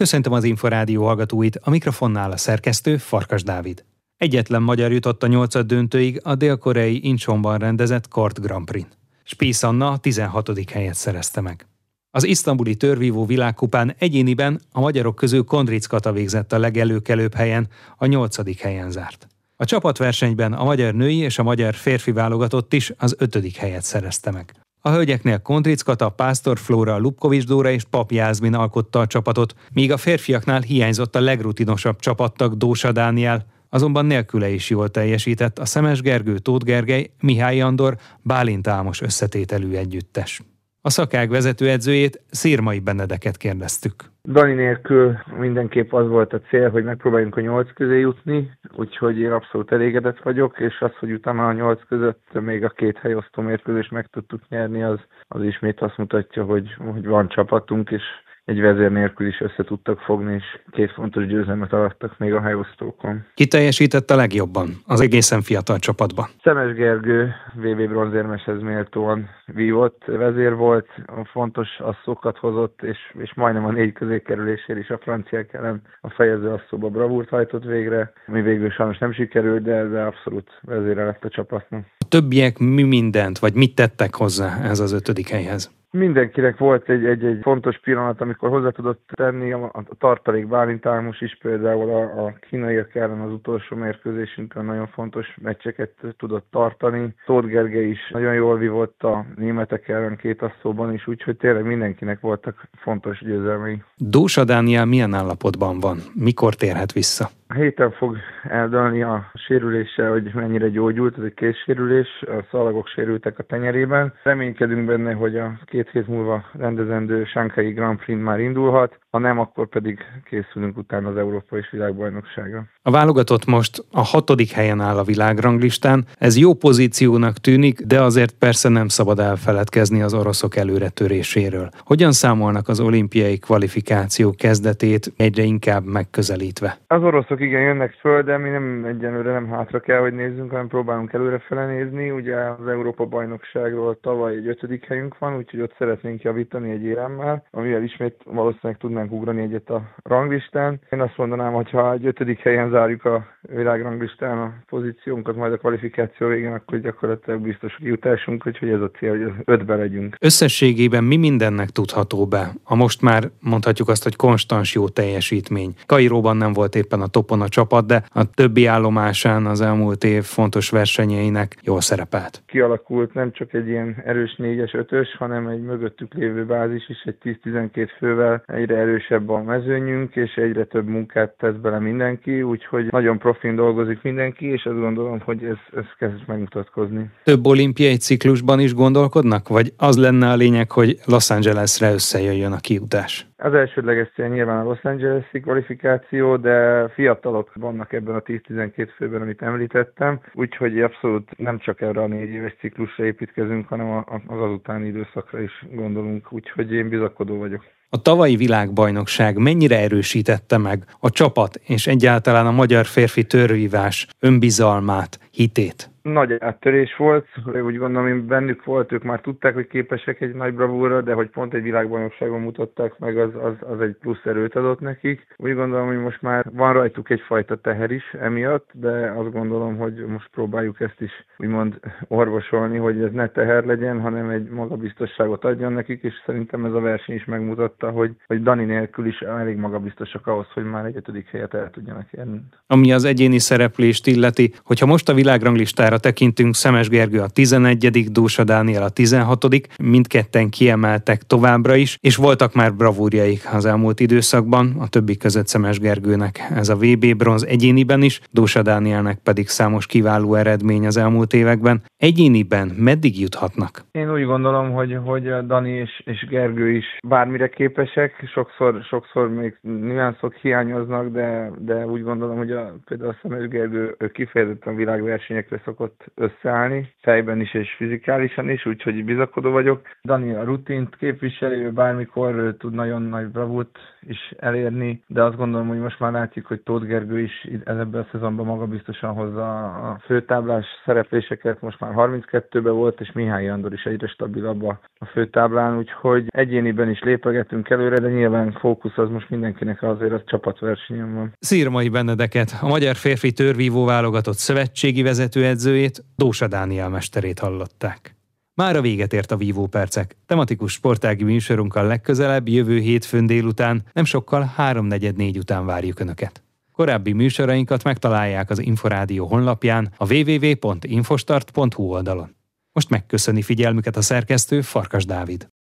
Köszöntöm az Inforádió hallgatóit, a mikrofonnál a szerkesztő Farkas Dávid. Egyetlen magyar jutott a 8. döntőig a dél-koreai Incheonban rendezett kart Grand Prix-n. Spieth Anna a 16. helyet szerezte meg. Az isztambuli tőrvívó világkupán egyéniben a magyarok közül Kondric Kata végzett a legelőkelőbb helyen, a 8. helyen zárt. A csapatversenyben a magyar női és a magyar férfi válogatott is az 5. helyet szerezte meg. A hölgyeknél Kondric Kata, Pásztor Flóra, Lubkovics Dóra és Pap Jászmin alkotta a csapatot, míg a férfiaknál hiányzott a legrutinosabb csapattag Dósa Dániel, azonban nélküle is jól teljesített a Szemes Gergő, Tóth Gergely, Mihály Andor, Bálint Álmos összetételű együttes. A szakág vezetőedzőjét, Szirmai Benedeket kérdeztük. Dani nélkül mindenképp az volt a cél, hogy megpróbáljunk a 8 közé jutni, úgyhogy én abszolút elégedett vagyok, és az, hogy utána a 8 között még a 2 helyosztó mérkőzést meg tudtuk nyerni, az ismét azt mutatja, hogy van csapatunk, és egy vezér nélkül is össze tudtak fogni, és 2 fontos győzelmet arattak még a helyosztókon. Ki teljesített a legjobban az egészen fiatal csapatban? Szemes Gergő VB bronzérmeshez méltóan vívott, vezér volt, fontos asszókat hozott, és majdnem a 4 közé kerülésért is a franciák ellen a fejező asszóba bravúrt hajtott végre, ami végül sajnos nem sikerült, de abszolút vezére lett a csapatnak. A többiek mi mindent, vagy mit tettek hozzá ez az 5. helyhez? Mindenkinek volt egy fontos pillanat, amikor hozzá tudott tenni, a tartalék Bálint Álmos is például a kínaiak ellen az utolsó mérkőzésünkön nagyon fontos meccseket tudott tartani. Tóth Gergely is nagyon jól vívott a németek ellen 2 asszóban is, úgyhogy tényleg mindenkinek voltak fontos győzelmei. Dósa Dániel milyen állapotban van? Mikor térhet vissza? A héten fog eldőlni a sérülése, hogy mennyire gyógyult, ez egy kézsérülés, a szalagok sérültek a tenyerében. Reménykedünk benne, hogy a 2 hét múlva rendezendő Shanghai Grand Prix már indulhat, ha nem, akkor pedig készülünk utána az Európa és Világbajnokságra. A válogatott most a 6. helyen áll a világranglistán. Ez jó pozíciónak tűnik, de azért persze nem szabad elfeledkezni az oroszok előretöréséről. Hogyan számolnak az olimpiai kvalifikáció kezdetét egyre inkább megközelítve? Az oroszok igen jönnek föl, de mi nem egyenlőre nem hátra kell, hogy nézzünk, hanem próbálunk előrefele nézni. Ugye az Európa-bajnokságról tavaly egy 5. helyünk van, úgyhogy ott szeretnénk javítani egy éremmel, amivel ismét valószínűleg tudnánk ugrani egyet a ranglistán. Én azt mondanám, hogy ha egy 5. helyen zárjuk a világranglistán a pozíciónkat, majd a kvalifikáció végén, akkor gyakorlatilag biztos a jutásunk, hogy ez a cél, hogy az 5-ben legyünk. Összességében mi mindennek tudható be? A most már mondhatjuk azt, hogy konstans jó teljesítmény. Kairóban nem volt éppen a topon a csapat, de a többi állomásán az elmúlt év fontos versenyeinek jól szerepelt. Kialakult nem csak egy ilyen erős 4-es, 5-ös, hanem egy mögöttük lévő bázis is, egy 10-12 fővel egyre erősebb a mezőnyünk, és egyre több munkát tesz bele mindenki, úgyhogy nagyon profin dolgozik mindenki, és azt gondolom, hogy ez kezd megmutatkozni. Több olimpiai ciklusban is gondolkodnak, vagy az lenne a lényeg, hogy Los Angelesre összejöjjön a kijutás? Az elsődleges cél nyilván a Los Angeles-i kvalifikáció, de fiatalok vannak ebben a 10-12 főben, amit említettem, úgyhogy abszolút nem csak erre a 4 éves ciklusra építkezünk, hanem az azutáni időszakra is gondolunk, úgyhogy én bizakodó vagyok. A tavalyi világbajnokság mennyire erősítette meg a csapat és egyáltalán a magyar férfi tőrvívás önbizalmát, hitét? Nagy áttörés volt, úgy gondolom, hogy bennük volt, ők már tudták, hogy képesek egy nagy bravúra, de hogy pont egy világbajnokságon mutatták meg, az egy plusz erőt adott nekik. Úgy gondolom, hogy most már van rajtuk egyfajta teher is emiatt, de azt gondolom, hogy most próbáljuk ezt is úgymond orvosolni, hogy ez ne teher legyen, hanem egy magabiztosságot adjon nekik, és szerintem ez a verseny is megmutatta, hogy Dani nélkül is elég magabiztosak ahhoz, hogy már egy 5. helyet el tudjanak érni. Ami az egyéni szereplést illeti, hogyha most a világranglistára tekintünk, Szemes Gergő a 11., Dósa Dániel a 16., mindketten kiemeltek továbbra is, és voltak már bravúrjaik az elmúlt időszakban, a többi között Szemes Gergőnek ez a VB bronz egyéniben is, Dósa Dánielnek pedig számos kiváló eredmény az elmúlt években. Egyéniben meddig juthatnak? Én úgy gondolom, hogy Dani és Gergő is bármire képesek, sokszor még nüanszok hiányoznak, de úgy gondolom, hogy például a Szemes Gergő kifejezetten világversenyekre szokott ott összeállni, fejben is és fizikálisan is, úgyhogy bizakodó vagyok. Dani a rutint képviselő, bármikor tud nagyon nagy bravúrt is elérni, de azt gondolom, hogy most már látjuk, hogy Tóth Gergő is ebben a szezonban magabiztosan hozza a főtáblás szerepléseket, most már 32-ben volt, és Mihály Andor is egyre stabilabb a főtáblán, úgyhogy egyéniben is lépegetünk előre, de nyilván fókusz az most mindenkinek azért az csapatversenyen van. Szirmai Benedeket, a magyar férfi tőrvívó válogatott szövetségi vezetőedzőjét, Dósa Dániel mesterét hallották. Mára véget ért a Vívópercek. Tematikus sportági műsorunkkal legközelebb jövő hétfőn délután, nem sokkal 3:44 után várjuk Önöket. Korábbi műsorainkat megtalálják az Inforádió honlapján, a www.infostart.hu oldalon. Most megköszöni figyelmüket a szerkesztő, Farkas Dávid.